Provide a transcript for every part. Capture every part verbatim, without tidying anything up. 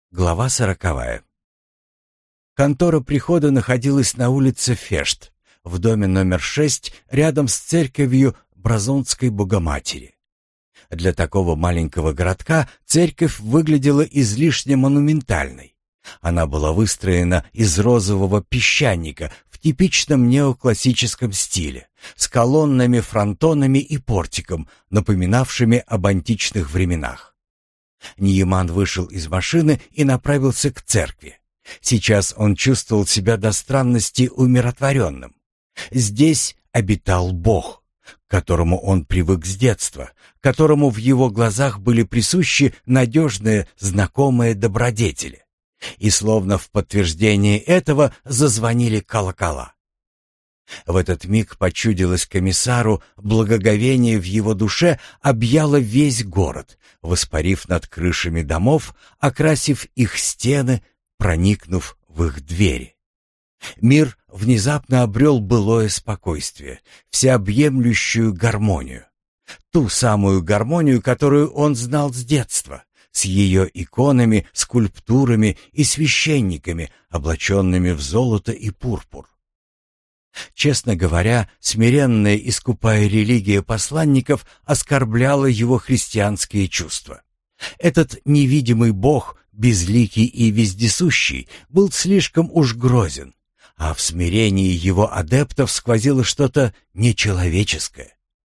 Глава сороковая. Контора прихода находилась на улице Фешт, в доме номер шесть, рядом с церковью Бразонской Богоматери. Для такого маленького городка церковь выглядела излишне монументальной. Она была выстроена из розового песчаника в типичном неоклассическом стиле, с колоннами, фронтонами и портиком, напоминавшими об античных временах. Ниеман вышел из машины и направился к церкви. Сейчас он чувствовал себя до странности умиротворенным. Здесь обитал Бог, к которому он привык с детства, которому в его глазах были присущи надежные, знакомые добродетели. И словно в подтверждение этого зазвонили колокола. В этот миг почудилось комиссару, благоговение в его душе объяло весь город, воспарив над крышами домов, окрасив их стены, проникнув в их двери. Мир внезапно обрел былое спокойствие, всеобъемлющую гармонию. Ту самую гармонию, которую он знал с детства, с ее иконами, скульптурами и священниками, облаченными в золото и пурпур. Честно говоря, смиренная и скупая религия посланников оскорбляла его христианские чувства. Этот невидимый Бог, безликий и вездесущий, был слишком уж грозен, а в смирении его адептов сквозило что-то нечеловеческое.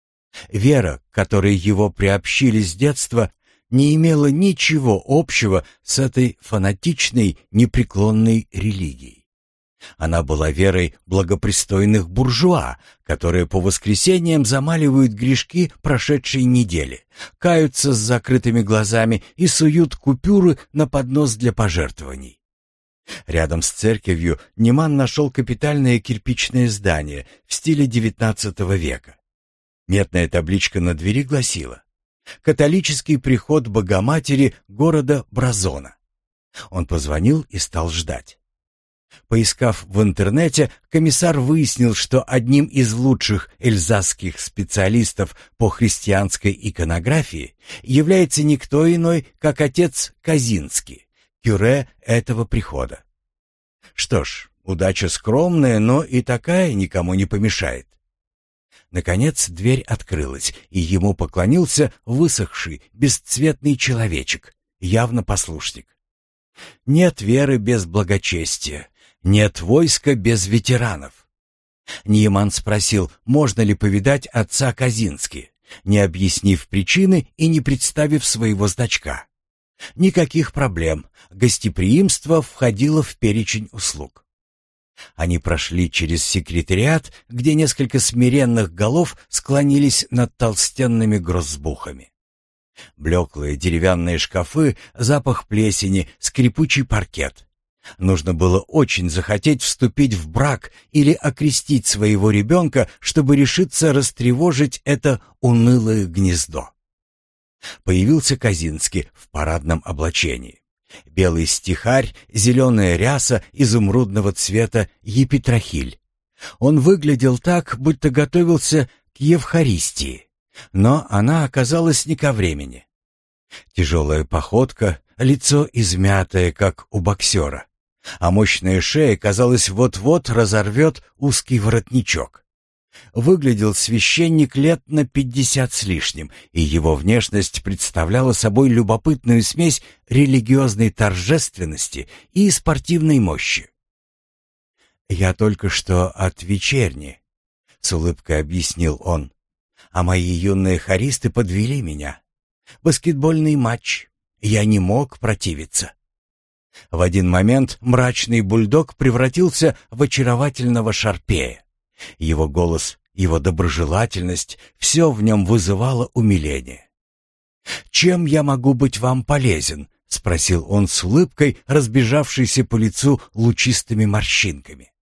Вера, к которой его приобщили с детства, не имела ничего общего с этой фанатичной, непреклонной религией. Она была верой благопристойных буржуа, которые по воскресеньям замаливают грешки прошедшей недели, каются с закрытыми глазами и суют купюры на поднос для пожертвований. Рядом с церковью Ниеман нашел капитальное кирпичное здание в стиле девятнадцатого века. Медная табличка на двери гласила: «Католический приход Богоматери города Бразона». Он позвонил и стал ждать. Поискав в интернете, комиссар выяснил, что одним из лучших эльзасских специалистов по христианской иконографии является никто иной, как отец Казинский, кюре этого прихода. Что ж, удача скромная, но и такая никому не помешает. Наконец дверь открылась, и ему поклонился высохший, бесцветный человечек, явно послушник. Нет веры без благочестия. Нет войска без ветеранов. Ниеман спросил, можно ли повидать отца Казински, не объяснив причины и не представив своего значка. Никаких проблем, гостеприимство входило в перечень услуг. Они прошли через секретариат, где несколько смиренных голов склонились над толстенными грозбухами. Блеклые деревянные шкафы, запах плесени, скрипучий паркет. Нужно было очень захотеть вступить в брак или окрестить своего ребенка, чтобы решиться растревожить это унылое гнездо. Появился Казинский в парадном облачении. Белый стихарь, зеленая ряса изумрудного цвета епитрахиль. Он выглядел так, будто готовился к Евхаристии, но она оказалась не ко времени. Тяжелая походка, лицо измятое, как у боксера, а мощная шея, казалось, вот-вот разорвет узкий воротничок. Выглядел священник лет на пятьдесят с лишним, и его внешность представляла собой любопытную смесь религиозной торжественности и спортивной мощи. «Я только что от вечерни», — с улыбкой объяснил он, — «а мои юные хористы подвели меня. Баскетбольный матч. Я не мог противиться». В один момент мрачный бульдог превратился в очаровательного шарпея. Его голос, его доброжелательность — все в нем вызывало умиление. «Чем я могу быть вам полезен?» — спросил он с улыбкой, разбежавшейся по лицу лучистыми морщинками.